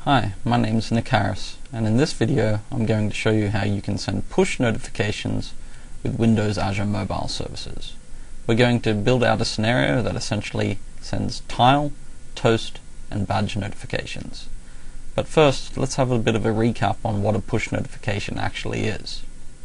Hi, my name is Nick Harris, and in this video I'm going to show you how you can send push notifications with Windows Azure Mobile Services. We're going to build out a scenario that essentially sends tile, toast, and badge notifications. But first, let's have a bit of a recap on what a push notification actually is.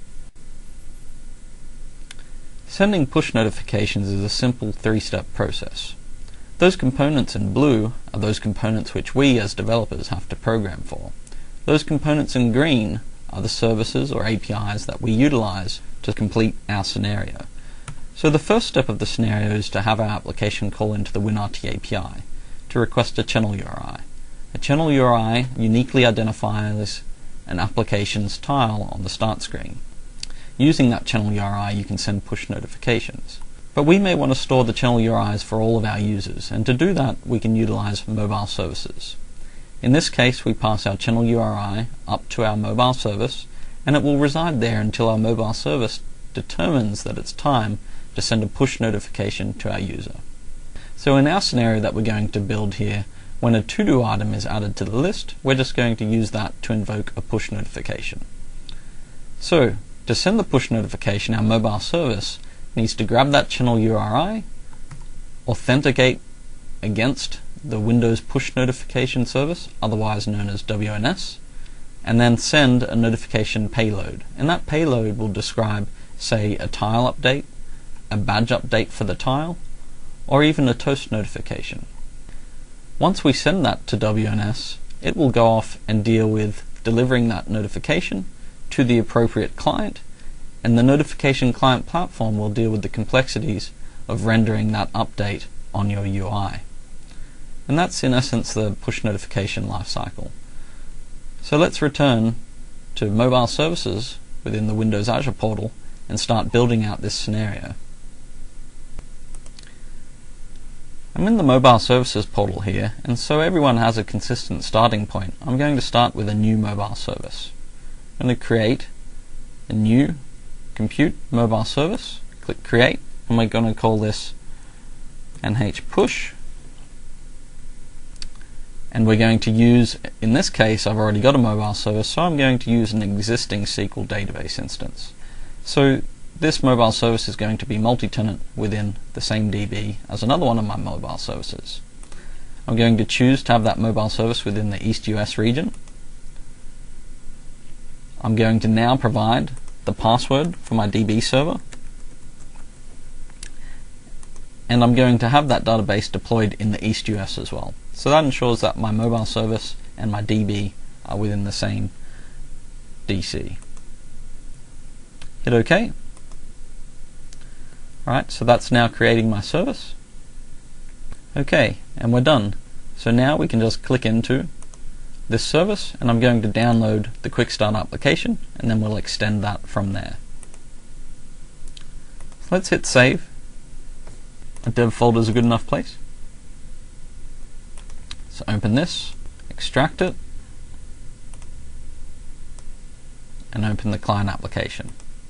Sending push notifications is a simple three-step process. Those components in blue are those components which we as developers have to program for. Those components in green are the services or APIs that we utilize to complete our scenario. So the first step of the scenario is to have our application call into the WinRT API to request a channel URI. A channel URI uniquely identifies an application's tile on the start screen. Using that channel URI you can send push notifications. But we may want to store the channel URIs for all of our users, and to do that we can utilize mobile services. In this case we pass our channel URI up to our mobile service, and it will reside there until our mobile service determines that it's time to send a push notification to our user. So in our scenario that we're going to build here, when a to-do item is added to the list, we're just going to use that to invoke a push notification. So to send the push notification, our mobile service needs to grab that channel URI, authenticate against the Windows Push Notification Service, otherwise known as WNS, and then send a notification payload. And that payload will describe, say, a tile update, a badge update for the tile, or even a toast notification. Once we send that to WNS, it will go off and deal with delivering that notification to the appropriate client, and the notification client platform will deal with the complexities of rendering that update on your UI. And that's in essence the push notification lifecycle. So let's return to mobile services within the Windows Azure portal and start building out this scenario. I'm in the mobile services portal here, and so everyone has a consistent starting point. I'm going to start with a new mobile service. I'm going to create a new compute mobile service, click create, and we're going to call this nhpush, and we're going to use, in this case I've already got a mobile service, so I'm going to use an existing SQL database instance. So this mobile service is going to be multi-tenant within the same DB as another one of my mobile services. I'm going to choose to have that mobile service within the East US region. I'm going to now provide the password for my DB server, and I'm going to have that database deployed in the East US as well. So that ensures that my mobile service and my DB are within the same DC. Hit OK. Alright, so that's now creating my service. OK, and we're done. So now we can just click into this service, and I'm going to download the Quick Start application, and then we'll extend that from there. So let's hit save. A dev folder is a good enough place. So open this, extract it, and open the client application.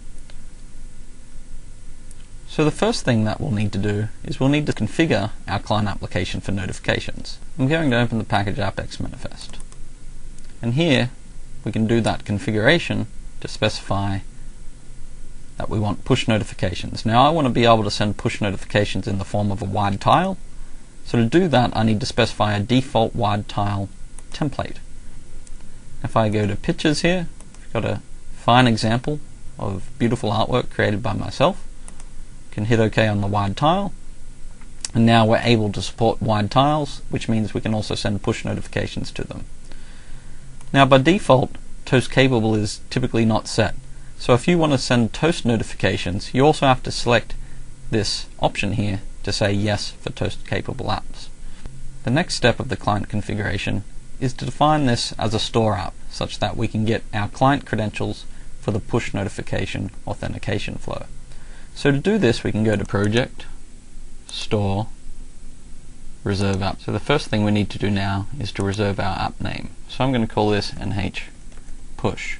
So the first thing that we'll need to do is we'll need to configure our client application for notifications. I'm going to open the package app-x manifest. And here we can do that configuration to specify that we want push notifications. Now I want to be able to send push notifications in the form of a wide tile. So to do that I need to specify a default wide tile template. If I go to pictures here, I've got a fine example of beautiful artwork created by myself. Can hit OK on the wide tile, and now we're able to support wide tiles, which means we can also send push notifications to them. Now by default, toast capable is typically not set. So if you want to send toast notifications, you also have to select this option here to say yes for toast capable apps. The next step of the client configuration is to define this as a store app, such that we can get our client credentials for the push notification authentication flow. So to do this we can go to Project, Store, Reserve App. So the first thing we need to do now is to reserve our app name. So I'm going to call this nhpush.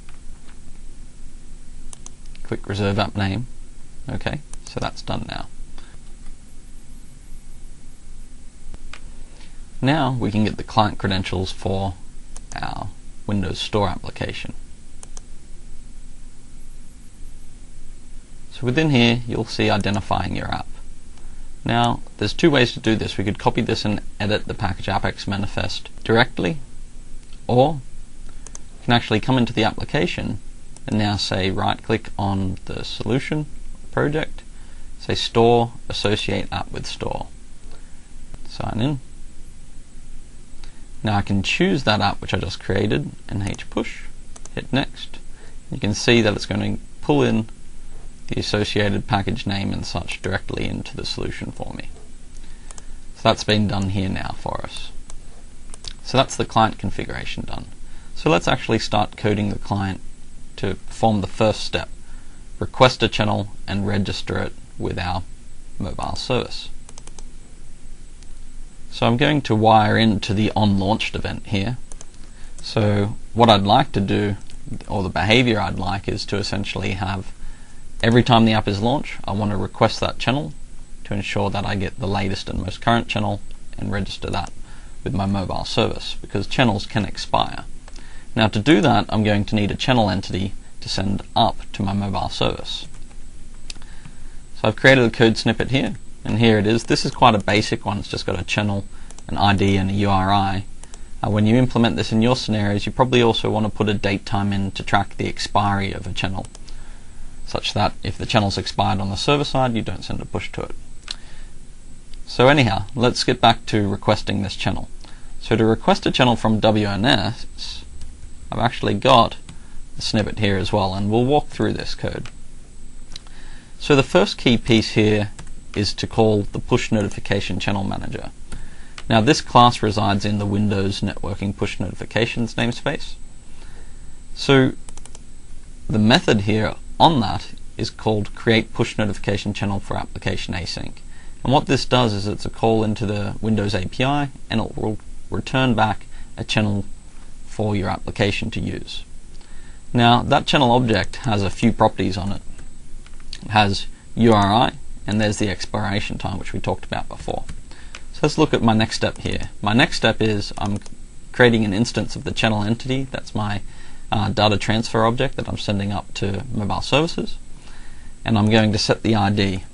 Click Reserve App Name. Okay, so that's done now. Now we can get the client credentials for our Windows Store application. So within here you'll see identifying your app. Now there's two ways to do this. We could copy this and edit the package Apex manifest directly, or you can actually come into the application and now say right click on the solution project, say store, associate app with store, sign in. Now I can choose that app which I just created, NHPush, hit next. You can see that it's going to pull in the associated package name and such directly into the solution for me. So that's been done here now for us. So that's the client configuration done. So let's actually start coding the client to perform the first step, request a channel and register it with our mobile service. So I'm going to wire into the onLaunched event here. So what I'd like to do, or the behavior I'd like, is to essentially have every time the app is launched, I want to request that channel to ensure that I get the latest and most current channel and register that with my mobile service, because channels can expire. Now to do that, I'm going to need a channel entity to send up to my mobile service. So I've created a code snippet here, and here it is. This is quite a basic one. It's just got a channel, an ID and a URI. When you implement this in your scenarios, you probably also want to put a date time in to track the expiry of a channel, such that if the channel's expired on the server side, you don't send a push to it. So anyhow, let's get back to requesting this channel. So to request a channel from WNS, I've actually got a snippet here as well, and we'll walk through this code. So the first key piece here is to call the push notification channel manager. Now this class resides in the Windows networking push notifications namespace. So the method here on that is called create push notification channel for application async. And what this does is it's a call into the Windows API, and it will return back a channel for your application to use. Now that channel object has a few properties on it. It has URI, and there's the expiration time which we talked about before. So let's look at my next step here. My next step is I'm creating an instance of the channel entity. That's my data transfer object that I'm sending up to mobile services, and I'm going to set the ID.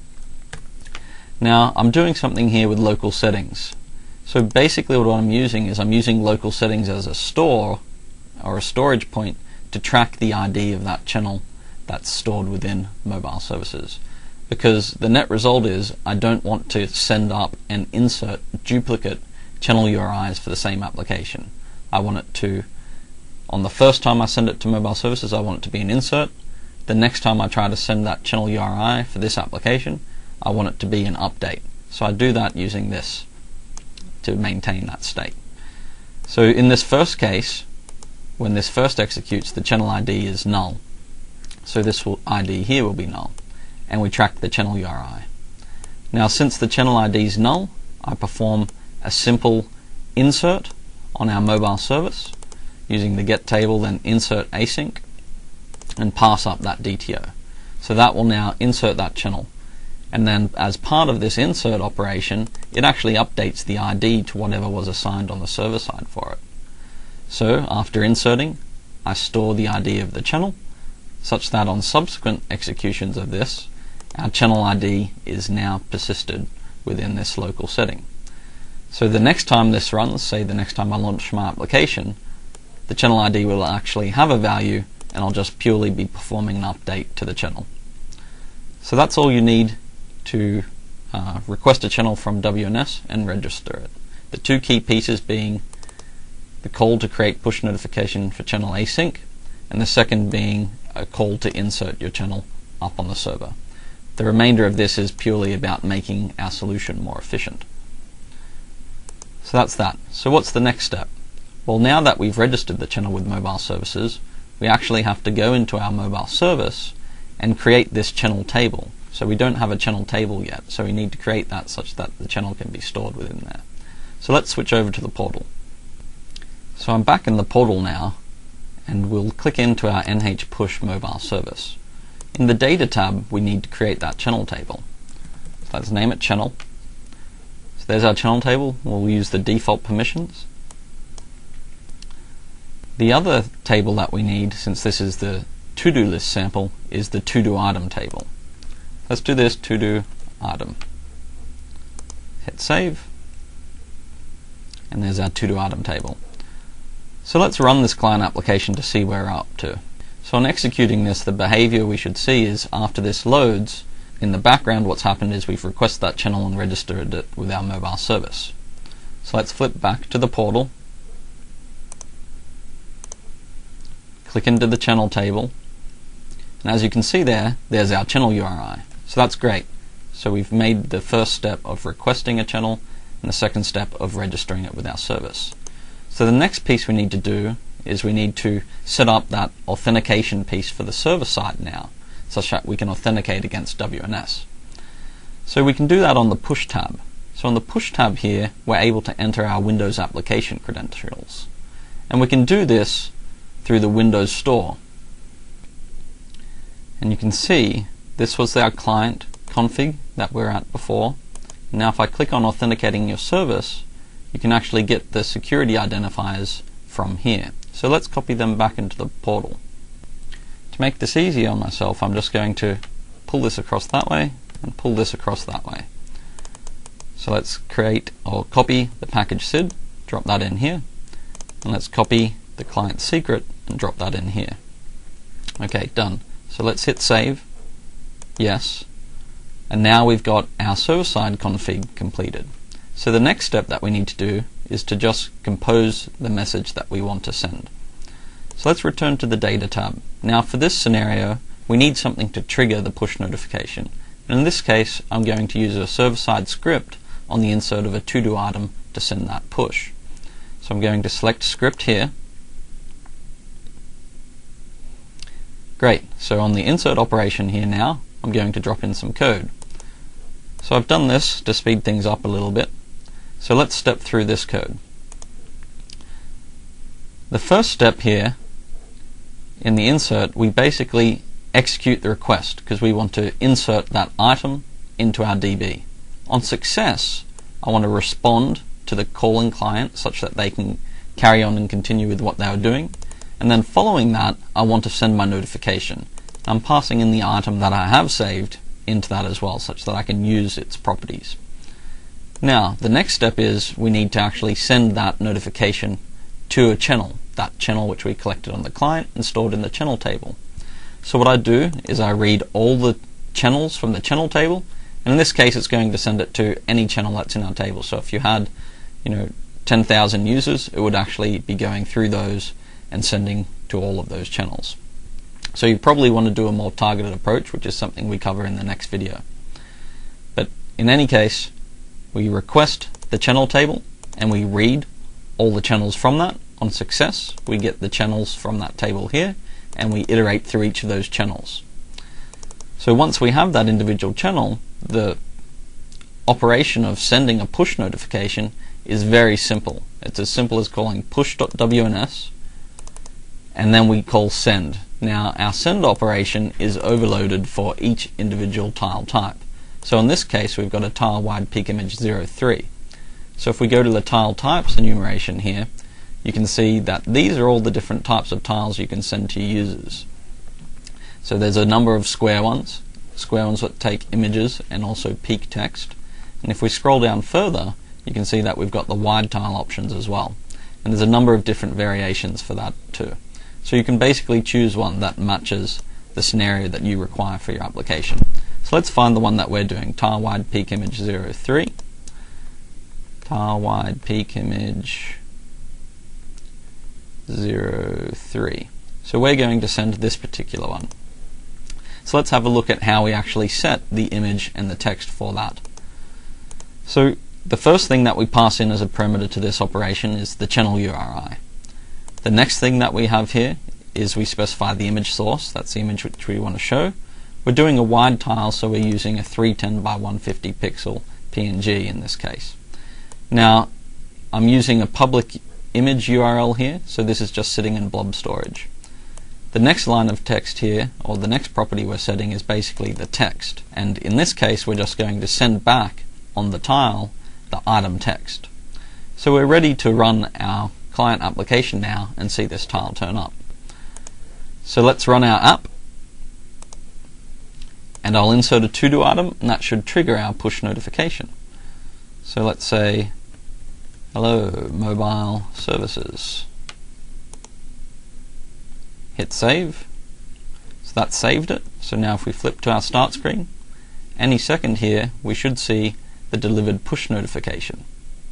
Now I'm doing something here with local settings. So basically what I'm using is I'm using local settings as a store or a storage point to track the ID of that channel that's stored within mobile services. Because the net result is I don't want to send up and insert duplicate channel URIs for the same application. I want it to, on the first time I send it to mobile services, I want it to be an insert. The next time I try to send that channel URI for this application, I want it to be an update. So I do that using this to maintain that state. So in this first case, when this first executes, the channel ID is null. So this ID here will be null, and we track the channel URI. Now since the channel ID is null, I perform a simple insert on our mobile service using the get table, then insert async, and pass up that DTO. So that will now insert that channel, and then as part of this insert operation, it actually updates the ID to whatever was assigned on the server side for it. So after inserting, I store the ID of the channel, such that on subsequent executions of this, our channel ID is now persisted within this local setting. So the next time this runs, say the next time I launch my application, the channel ID will actually have a value, and I'll just purely be performing an update to the channel. So that's all you need to request a channel from WNS and register it. The two key pieces being the call to create push notification for channel async, and the second being a call to insert your channel up on the server. The remainder of this is purely about making our solution more efficient. So that's that. So what's the next step? Well, now that we've registered the channel with mobile services, we actually have to go into our mobile service and create this channel table. So we don't have a channel table yet, so we need to create that such that the channel can be stored within there. So let's switch over to the portal. So I'm back in the portal now, and we'll click into our NHPush mobile service. In the data tab, we need to create that channel table. So let's name it channel. So there's our channel table. We'll use the default permissions. The other table that we need, since this is the to-do list sample, is the to-do item table. Let's do this to-do item. Hit save, and there's our to-do item table. So let's run this client application to see where we're up to. So on executing this, the behavior we should see is after this loads, in the background what's happened is we've requested that channel and registered it with our mobile service. So let's flip back to the portal, click into the channel table, and as you can see there's our channel URI. So that's great. So we've made the first step of requesting a channel and the second step of registering it with our service. So the next piece we need to do is we need to set up that authentication piece for the server side now, such that we can authenticate against WNS. So we can do that on the Push tab. So on the Push tab here, we're able to enter our Windows application credentials. And we can do this through the Windows Store. And you can see this was our client config that we were at before. Now if I click on authenticating your service, you can actually get the security identifiers from here. So let's copy them back into the portal. To make this easy on myself, I'm just going to pull this across that way and pull this across that way. So let's create or copy the package SID, drop that in here, and let's copy the client secret and drop that in here. Okay, done. So let's hit save, yes, and now we've got our server-side config completed. So the next step that we need to do is to just compose the message that we want to send. So let's return to the Data tab. Now for this scenario, we need something to trigger the push notification. And in this case, I'm going to use a server-side script on the insert of a to-do item to send that push. So I'm going to select script here. Great, so on the insert operation here now, I'm going to drop in some code. So I've done this to speed things up a little bit. So let's step through this code. The first step here, in the insert, we basically execute the request because we want to insert that item into our DB. On success, I want to respond to the calling client such that they can carry on and continue with what they were doing. And then following that, I want to send my notification. I'm passing in the item that I have saved into that as well, such that I can use its properties. Now, the next step is we need to actually send that notification to a channel, that channel which we collected on the client and stored in the channel table. So what I do is I read all the channels from the channel table, and in this case it's going to send it to any channel that's in our table. So if you had 10,000 users, it would actually be going through those and sending to all of those channels. So you probably want to do a more targeted approach, which is something we cover in the next video. But in any case, we request the channel table and we read all the channels from that. On success, we get the channels from that table here and we iterate through each of those channels. So once we have that individual channel, the operation of sending a push notification is very simple. It's as simple as calling push.wns and then we call send. Now our send operation is overloaded for each individual tile type. So in this case we've got a tile wide peak image 03. So if we go to the tile types enumeration here, you can see that these are all the different types of tiles you can send to your users. So there's a number of square ones that take images and also peak text. And if we scroll down further, you can see that we've got the wide tile options as well. And there's a number of different variations for that too. So you can basically choose one that matches the scenario that you require for your application. So let's find the one that we're doing, tile wide peak image 03. Tile wide peak image 03. So we're going to send this particular one. So let's have a look at how we actually set the image and the text for that. So the first thing that we pass in as a parameter to this operation is the channel URI. The next thing that we have here is we specify the image source. That's the image which we want to show. We're doing a wide tile, so we're using a 310 by 150 pixel PNG in this case. Now I'm using a public image URL here, so this is just sitting in blob storage. The next line of text here, or the next property we're setting, is basically the text, and in this case we're just going to send back on the tile the item text. So we're ready to run our client application now and see this tile turn up. So let's run our app, and I'll insert a to-do item, and that should trigger our push notification. So let's say, hello, mobile services. Hit save. So that saved it. So now if we flip to our start screen, any second here we should see the delivered push notification.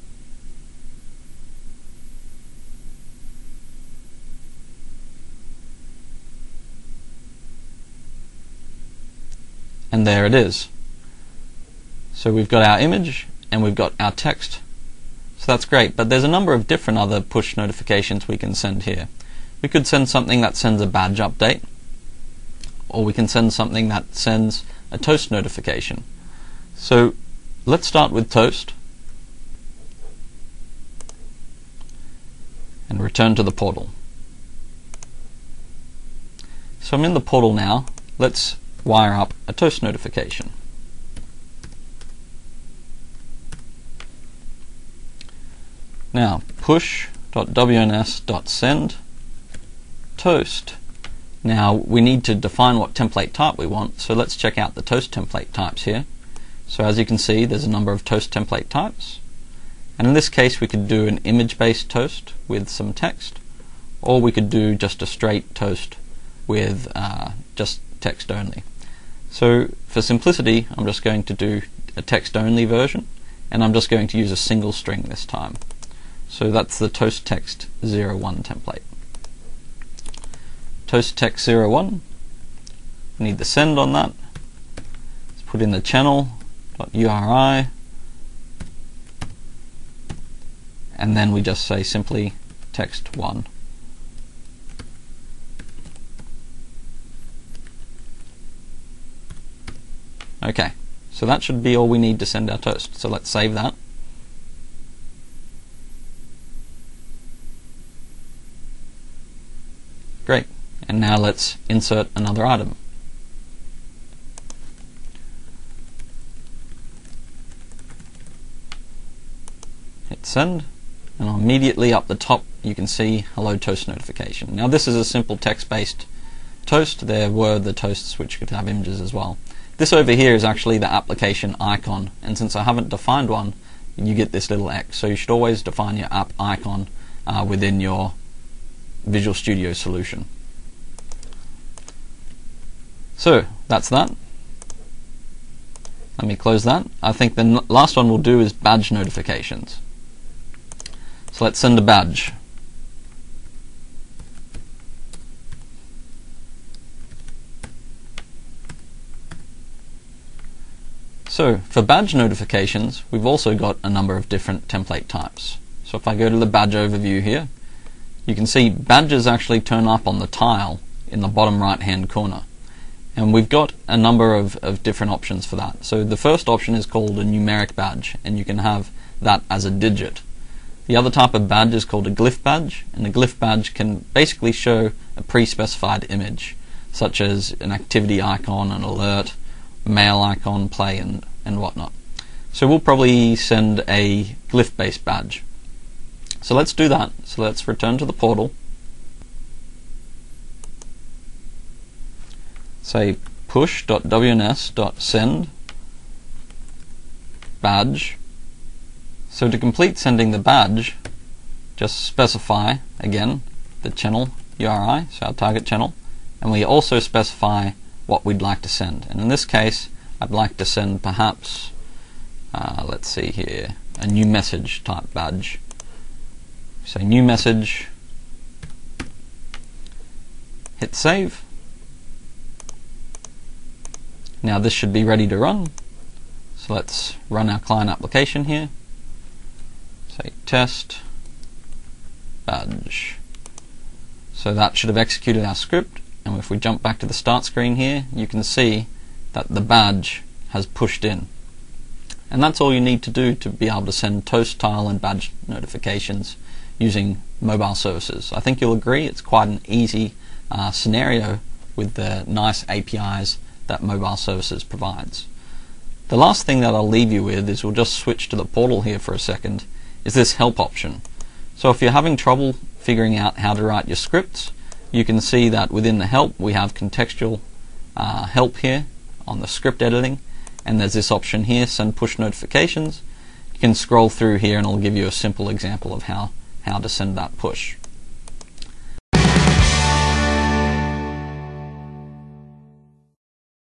And there it is. So we've got our image and we've got our text. So that's great, but there's a number of different other push notifications we can send here. We could send something that sends a badge update, or we can send something that sends a toast notification. So let's start with toast and return to the portal. So I'm in the portal now. Let's wire up a toast notification. Now push.wns.send toast. Now we need to define what template type we want, so let's check out the toast template types here. So as you can see, there's a number of toast template types, and in this case we could do an image-based toast with some text, or we could do just a straight toast with just text only. So for simplicity, I'm just going to do a text-only version, and I'm just going to use a single string this time. So that's the toast text 01 template. Toast text 01, we need the send on that. Let's put in the channel.uri, and then we just say simply text 1. Okay, so that should be all we need to send our toast. So let's save that. Great, and now let's insert another item. Hit send, and immediately up the top you can see hello toast notification. Now this is a simple text-based toast. There were the toasts which could have images as well. This over here is actually the application icon, and since I haven't defined one, you get this little X. So you should always define your app icon within your Visual Studio solution. So that's that. Let me close that. I think the last one we'll do is badge notifications. So let's send a badge. So for badge notifications, we've also got a number of different template types. So if I go to the badge overview here, you can see badges actually turn up on the tile in the bottom right hand corner. And we've got a number of different options for that. So the first option is called a numeric badge, and you can have that as a digit. The other type of badge is called a glyph badge, and a glyph badge can basically show a pre-specified image, such as an activity icon, an alert, mail icon, play, and whatnot. So we'll probably send a glyph-based badge. So let's do that. So let's return to the portal. Say push.wns.send badge. So to complete sending the badge, just specify again the channel URI, so our target channel, and we also specify what we'd like to send. And in this case, I'd like to send perhaps, let's see here, a new message type badge. So new message, hit save. Now this should be ready to run. So let's run our client application here. Say test badge. So that should have executed our script, and if we jump back to the start screen here, you can see that the badge has pushed in. And that's all you need to do to be able to send toast, tile, and badge notifications using mobile services. I think you'll agree it's quite an easy scenario with the nice APIs that mobile services provides. The last thing that I'll leave you with is we'll just switch to the portal here for a second, is this help option. So if you're having trouble figuring out how to write your scripts, you can see that within the help we have contextual help here on the script editing, and there's this option here, send push notifications. You can scroll through here and it'll give you a simple example of how to send that push.